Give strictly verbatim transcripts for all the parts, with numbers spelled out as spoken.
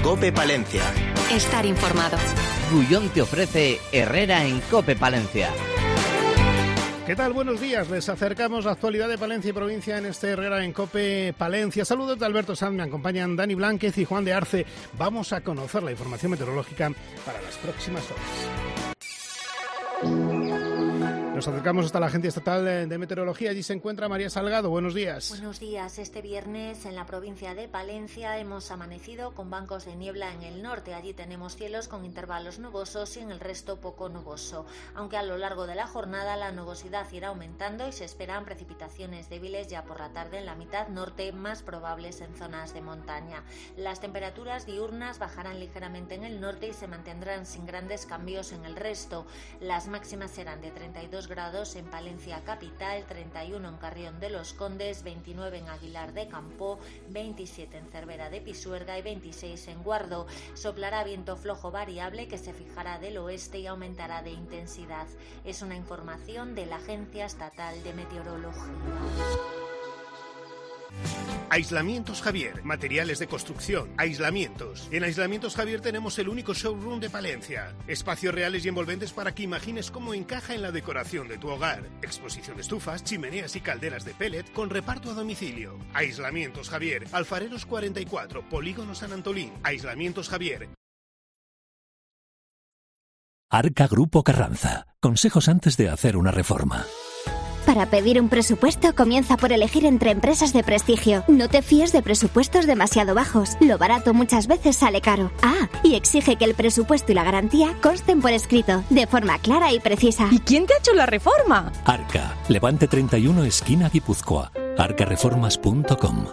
COPE Palencia. Estar informado. Gullón te ofrece Herrera en COPE Palencia. ¿Qué tal? Buenos días. Les acercamos la actualidad de Palencia y provincia en este Herrera en COPE Palencia. Saludos de Alberto Sanz, me acompañan Dani Blánquez y Juan de Arce. Vamos a conocer la información meteorológica para las próximas horas. Nos acercamos hasta la Agencia Estatal de Meteorología. Allí se encuentra María Salgado. Buenos días. Buenos días. Este viernes en la provincia de Palencia hemos amanecido con bancos de niebla en el norte. Allí tenemos cielos con intervalos nubosos y en el resto poco nuboso. Aunque a lo largo de la jornada la nubosidad irá aumentando y se esperan precipitaciones débiles ya por la tarde en la mitad norte, más probables en zonas de montaña. Las temperaturas diurnas bajarán ligeramente en el norte y se mantendrán sin grandes cambios en el resto. Las máximas serán de treinta y dos grados en Palencia capital, treinta y uno en Carrión de los Condes, veintinueve en Aguilar de Campoo, veintisiete en Cervera de Pisuerga y veintiséis en Guardo. Soplará viento flojo variable que se fijará del oeste y aumentará de intensidad. Es una información de la Agencia Estatal de Meteorología. Aislamientos Javier, materiales de construcción, aislamientos. En Aislamientos Javier tenemos el único showroom de Palencia. Espacios reales y envolventes para que imagines cómo encaja en la decoración de tu hogar. Exposición de estufas, chimeneas y calderas de pellet con reparto a domicilio. Aislamientos Javier, Alfareros cuarenta y cuatro, Polígono San Antolín. Aislamientos Javier. Arca Grupo Carranza. Consejos antes de hacer una reforma. Para pedir un presupuesto, comienza por elegir entre empresas de prestigio. No te fíes de presupuestos demasiado bajos. Lo barato muchas veces sale caro. Ah, y exige que el presupuesto y la garantía consten por escrito, de forma clara y precisa. ¿Y quién te ha hecho la reforma? Arca, Levante treinta y uno, esquina Guipúzcoa. arca reformas punto com.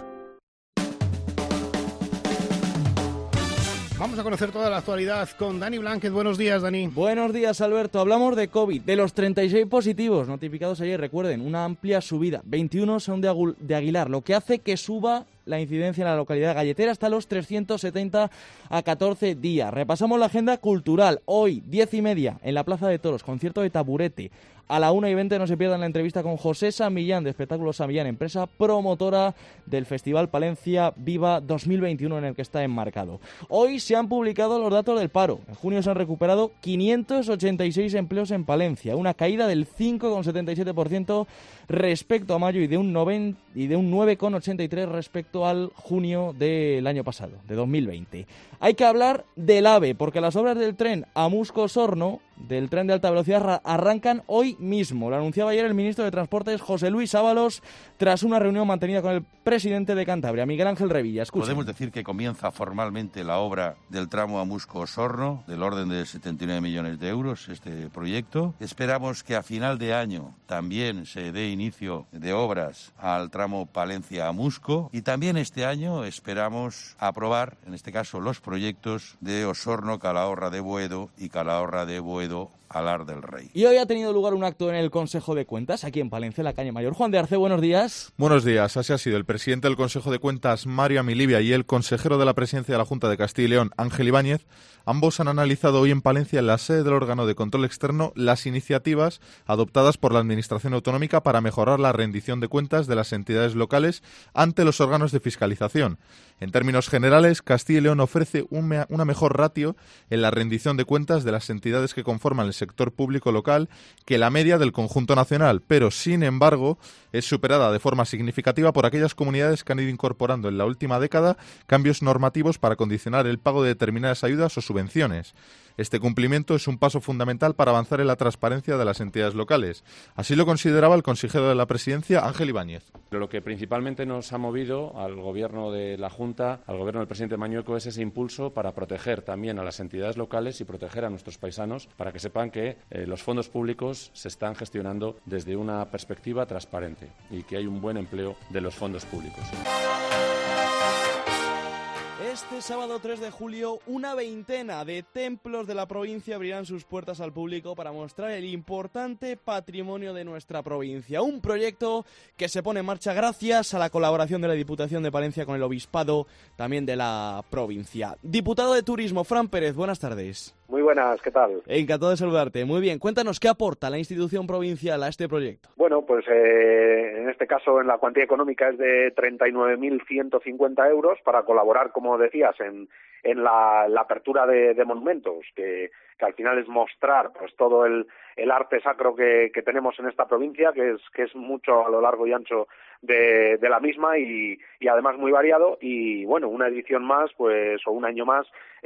Vamos a conocer toda la actualidad con Dani Blánquez. Buenos días, Dani. Buenos días, Alberto. Hablamos de COVID. De los treinta y seis positivos notificados ayer, recuerden, una amplia subida. veintiuno son de, Agu- de Aguilar, lo que hace que suba la incidencia en la localidad galletera hasta los trescientos setenta a catorce días. Repasamos la agenda cultural. Hoy, diez y media, en la Plaza de Toros, concierto de Taburete. A la una y veinte no se pierdan la entrevista con José Samillán, de Espectáculos Samillán, empresa promotora del Festival Palencia Viva dos mil veintiuno en el que está enmarcado. Hoy se han publicado los datos del paro. En junio se han recuperado quinientos ochenta y seis empleos en Palencia, una caída del cinco coma setenta y siete por ciento respecto a mayo y de un, noven, y de un nueve coma ochenta y tres por ciento respecto al junio del año pasado, de dos mil veinte. Hay que hablar del AVE, porque las obras del tren Amusco-Sorno, del tren de alta velocidad, arrancan hoy mismo. Lo anunciaba ayer el ministro de Transportes, José Luis Ábalos, tras una reunión mantenida con el presidente de Cantabria, Miguel Ángel Revilla. Escuchen. Podemos decir que comienza formalmente la obra del tramo Amusco-Sorno, del orden de setenta y nueve millones de euros, este proyecto. Esperamos que a final de año también se dé inicio de obras al tramo Palencia-Amusco, y también este año esperamos aprobar, en este caso, los proyectos de Osorno-Calahorra de Boedo y Calahorra de Boedo Alar del Rey. Y hoy ha tenido lugar un acto en el Consejo de Cuentas, aquí en Palencia, en la Calle Mayor. Juan de Arce, buenos días. Buenos días. Así ha sido. El presidente del Consejo de Cuentas, Mario Amilibia, y el consejero de la presidencia de la Junta de Castilla y León, Ángel Ibáñez, ambos han analizado hoy en Palencia, en la sede del órgano de control externo, las iniciativas adoptadas por la Administración Autonómica para mejorar la rendición de cuentas de las entidades locales ante los órganos de fiscalización. En términos generales, Castilla y León ofrece un me- una mejor ratio en la rendición de cuentas de las entidades que conforman el sector público local que la media del conjunto nacional, pero sin embargo es superada de forma significativa por aquellas comunidades que han ido incorporando en la última década cambios normativos para condicionar el pago de determinadas ayudas o subvenciones. Este cumplimiento es un paso fundamental para avanzar en la transparencia de las entidades locales. Así lo consideraba el consejero de la presidencia, Ángel Ibáñez. Lo que principalmente nos ha movido al gobierno de la Junta, al gobierno del presidente Mañueco, es ese impulso para proteger también a las entidades locales y proteger a nuestros paisanos, para que sepan que eh, los fondos públicos se están gestionando desde una perspectiva transparente y que hay un buen empleo de los fondos públicos. Este sábado tres de julio, una veintena de templos de la provincia abrirán sus puertas al público para mostrar el importante patrimonio de nuestra provincia. Un proyecto que se pone en marcha gracias a la colaboración de la Diputación de Palencia con el Obispado, también de la provincia. Diputado de Turismo, Fran Pérez, buenas tardes. Muy buenas, ¿qué tal? Encantado de saludarte. Muy bien, cuéntanos qué aporta la institución provincial a este proyecto. Bueno, pues eh, en este caso en la cuantía económica es de treinta y nueve mil ciento cincuenta euros para colaborar, como decías, en, en la, la apertura de, de monumentos, que, que al final es mostrar pues todo el, el arte sacro que, que tenemos en esta provincia, que es, que es mucho a lo largo y ancho de, de la misma y, y además muy variado. Y bueno, una edición más, pues o un año más,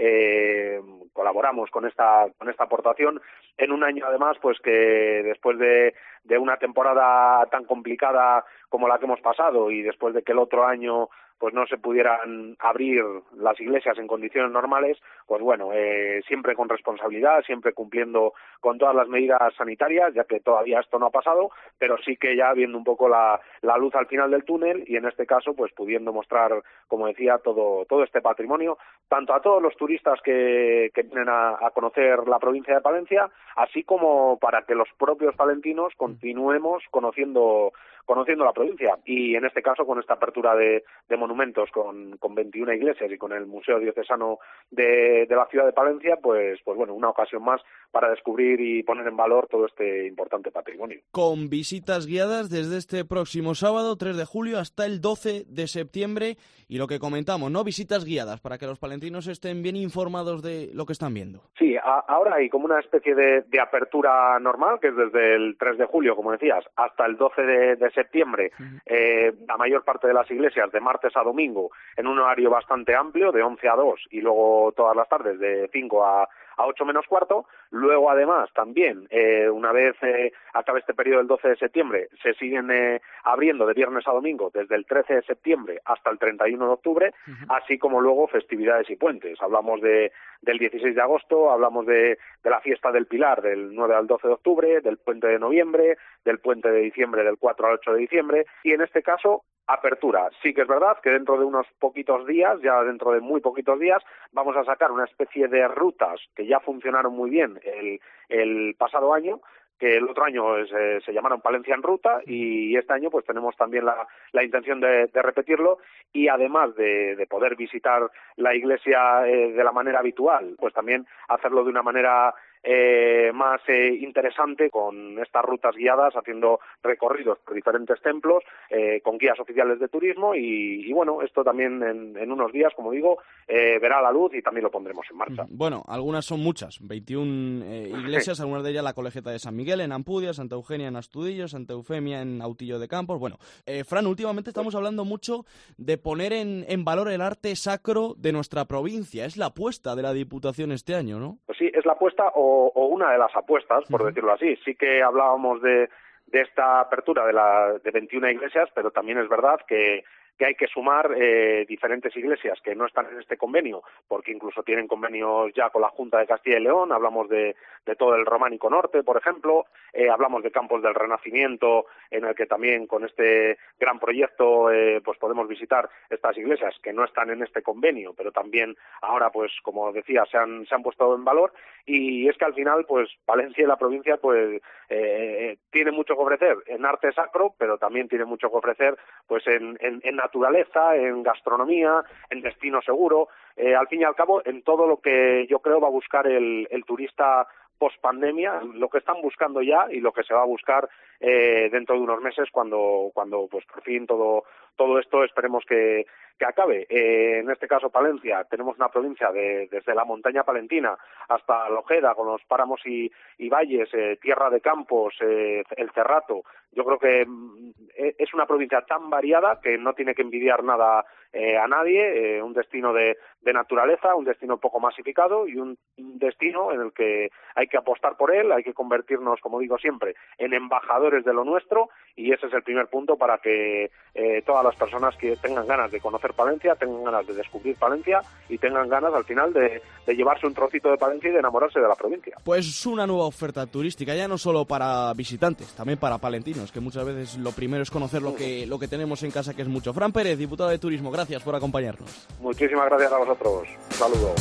eh, colaboramos con esta con esta aportación en un año además pues que después de, de una temporada tan complicada como la que hemos pasado y después de que el otro año pues no se pudieran abrir las iglesias en condiciones normales, pues bueno, eh, siempre con responsabilidad, siempre cumpliendo con todas las medidas sanitarias, ya que todavía esto no ha pasado, pero sí que ya viendo un poco la, la luz al final del túnel y en este caso pues pudiendo mostrar, como decía, todo todo este patrimonio, tanto a todos los turistas que, que vienen a, a conocer la provincia de Palencia, así como para que los propios palentinos continuemos conociendo conociendo la provincia. Y en este caso, con esta apertura de, de monumentos con, con veintiuna iglesias y con el Museo Diocesano de, de la ciudad de Palencia, pues, pues bueno, una ocasión más para descubrir y poner en valor todo este importante patrimonio. Con visitas guiadas desde este próximo sábado, tres de julio, hasta el doce de septiembre. Y lo que comentamos, ¿no? Visitas guiadas para que los palentinos estén bien informados de lo que están viendo. Sí, a, ahora hay como una especie de, de apertura normal, que es desde el tres de julio, como decías, hasta el doce de, de septiembre, eh, la mayor parte de las iglesias de martes a domingo en un horario bastante amplio, de once a dos, y luego todas las tardes de cinco a ocho menos cuarto. Luego, además, también, eh, una vez eh, acabe este periodo del doce de septiembre, se siguen eh, abriendo de viernes a domingo desde el trece de septiembre hasta el treinta y uno de octubre, uh-huh. así como luego festividades y puentes. Hablamos de del dieciséis de agosto, hablamos de, de la fiesta del Pilar del nueve al doce de octubre, del puente de noviembre, del puente de diciembre del cuatro al ocho de diciembre, y en este caso, apertura. Sí que es verdad que dentro de unos poquitos días, ya dentro de muy poquitos días, vamos a sacar una especie de rutas que ya funcionaron muy bien el, el pasado año, que el otro año eh, se llamaron Palencia en Ruta, y este año pues tenemos también la, la intención de, de repetirlo, y además de, de poder visitar la iglesia eh, de la manera habitual, pues también hacerlo de una manera Eh, más eh, interesante con estas rutas guiadas, haciendo recorridos por diferentes templos, eh, con guías oficiales de turismo y, y bueno, esto también en, en unos días, como digo, eh, verá la luz y también lo pondremos en marcha. Bueno, algunas son muchas, veintiuna eh, iglesias, algunas de ellas la Colegiata de San Miguel en Ampudia, Santa Eugenia en Astudillo, Santa Eufemia en Autillo de Campos. Bueno, eh, Fran, últimamente estamos hablando mucho de poner en, en valor el arte sacro de nuestra provincia. Es la apuesta de la Diputación este año, ¿no? Pues sí, es la apuesta o o una de las apuestas, por uh-huh. decirlo así. Sí que hablábamos de, de esta apertura de, la, de veintiuna iglesias, pero también es verdad que, que hay que sumar eh, diferentes iglesias que no están en este convenio, porque incluso tienen convenios ya con la Junta de Castilla y León. Hablamos de, de todo el Románico Norte, por ejemplo, eh, hablamos de Campos del Renacimiento, en el que también con este gran proyecto eh, pues podemos visitar estas iglesias que no están en este convenio, pero también ahora, pues como decía, se han, se han puesto en valor. Y es que al final, pues Palencia y la provincia pues eh, tiene mucho que ofrecer en arte sacro, pero también tiene mucho que ofrecer pues en, en, en naturaleza, en gastronomía, en destino seguro, eh, al fin y al cabo en todo lo que yo creo va a buscar el, el turista post pandemia, lo que están buscando ya y lo que se va a buscar eh, dentro de unos meses cuando cuando pues por fin todo todo esto esperemos que, que acabe. Eh, en este caso Palencia, tenemos una provincia de, desde la montaña palentina hasta la Ojeda, con los páramos y, y valles, eh, tierra de campos, eh, el Cerrato. Yo creo que eh, es una provincia tan variada que no tiene que envidiar nada eh, a nadie, eh, un destino de, de naturaleza, un destino poco masificado y un, un destino en el que hay que apostar por él, hay que convertirnos, como digo siempre, en embajadores de lo nuestro, y ese es el primer punto para que eh, todas las personas que tengan ganas de conocer Palencia, tengan ganas de descubrir Palencia y tengan ganas al final de, de llevarse un trocito de Palencia y de enamorarse de la provincia. Pues una nueva oferta turística, ya no solo para visitantes, también para palentinos, que muchas veces lo primero es conocer lo que, lo que tenemos en casa, que es mucho. Fran Pérez, diputado de Turismo, gracias por acompañarnos. Muchísimas gracias a vosotros. Un saludo.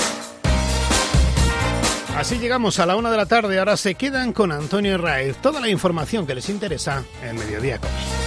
Así llegamos a la una de la tarde. Ahora se quedan con Antonio Herráez. Toda la información que les interesa en Mediodía Cope.